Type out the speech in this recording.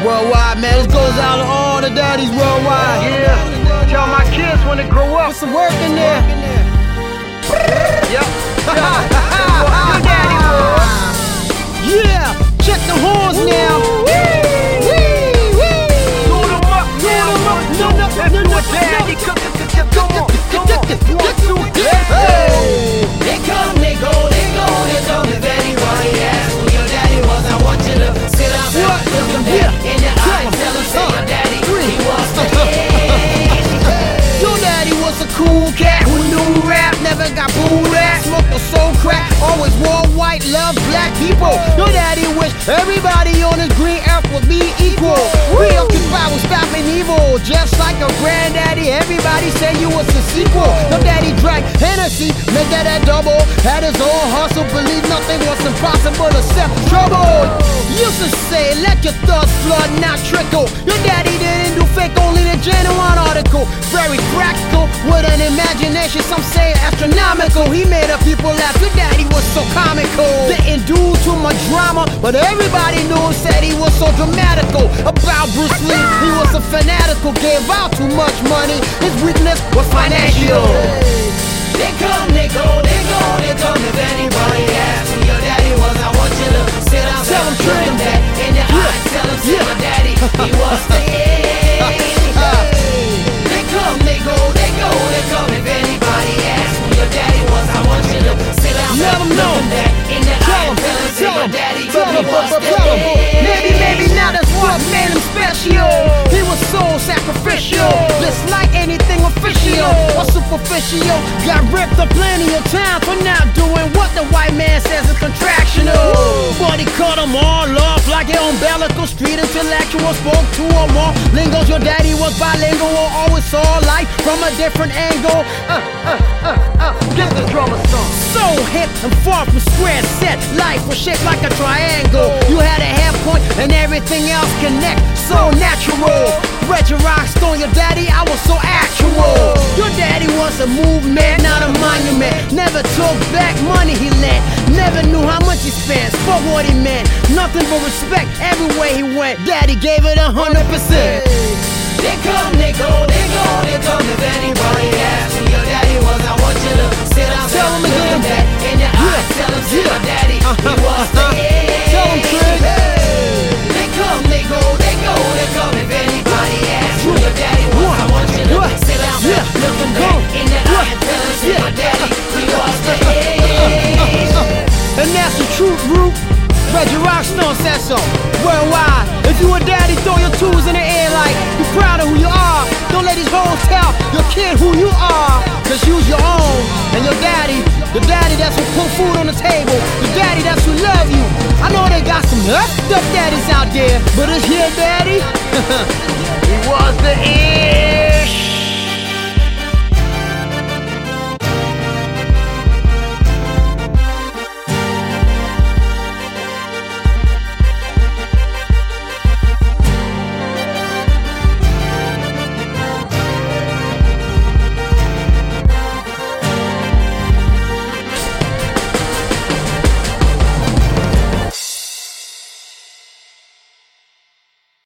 Worldwide, man, this goes out to all the daddies worldwide. Yeah, tell my kids when they grow up. Put some work in there. Yep. Your daddy was. Yeah, check the horns now. Load 'em up now. Let's do it, daddy. Come on. One, two, Hey. They come, they go, they go, they come. If anybody asks who your daddy was, I want you to sit down and look him dead in the eye and tell him, say your daddy, he was the head. Your daddy was a cool cat who knew rap, never got booed at. Smoked a soul crack, always wore white, loved black people. Your daddy wished everybody on his green earth would be equal. Preoccupied with stopping evil, just like a granddaddy. Everybody say you was a sequel. Your daddy drank Hennessy, made that a double. Had his own hustle, believed nothing was impossible except trouble. Used to say, let your thoughts flood, not trickle. Your daddy didn't do fake, only the genuine article. Very practical, with an imagination, some say astronomical. He made up people laugh, your daddy was so comical. Didn't do too much drama, but everybody knew, said he was so dramatical. About Bruce Lee, he was a fanatical, gave out too much money. His weakness was financial. They come, they go, they go, they come. If anybody asks who your daddy was, I want you to sit down Tell him, and look him dead in the eye. Tell him, say your daddy, he was the head. They come, they go, they go, they come. If anybody asks who your daddy was, I want you to sit down Let him and know. look him dead in the eye. Tell him, say your daddy, he was the head. Maybe now that's what made him special. He was so sacrificial, just like anything official or superficial. Got ripped up plenty of times for not doing what the white man says is contractional. But he cut them all off like an umbilical. Street intellectual, spoke two or more lingos. Your daddy was bilingual, always saw life from a different angle. get the drummer song. So hip and far from square set, life was shaped like a triangle. You had a half point and everything else connect, so natural. Reggie Rockstone, your daddy, I was so actual. Your daddy was a movement, not a monument. Never took back money he lent. Never knew how much he spent, spoke what he meant. Nothing but respect everywhere he went. Daddy gave it 100%. They come, they go, they go, they come. If anybody asks who your daddy was, I want you to sit down Tell him and look him again. dead in the eye. Tell him, say your daddy, he was the head. Tell him, Craig. They come, they go, they go, they come. If anybody asks who your daddy was, I want you to sit down and look him dead in the eye and tell him, say your daddy, he was the head. And that's the truth, Root. Reggie Rockstone said so. Worldwide, if you a daddy, throw your tools in the air like you proud of who you are. Don't let these hoes tell your kid who you are. Cause you's your own. And your daddy, the daddy that's who put food on the table, the daddy that's who love you. I know they got some effed up daddies out there, but it's your daddy. He was the head.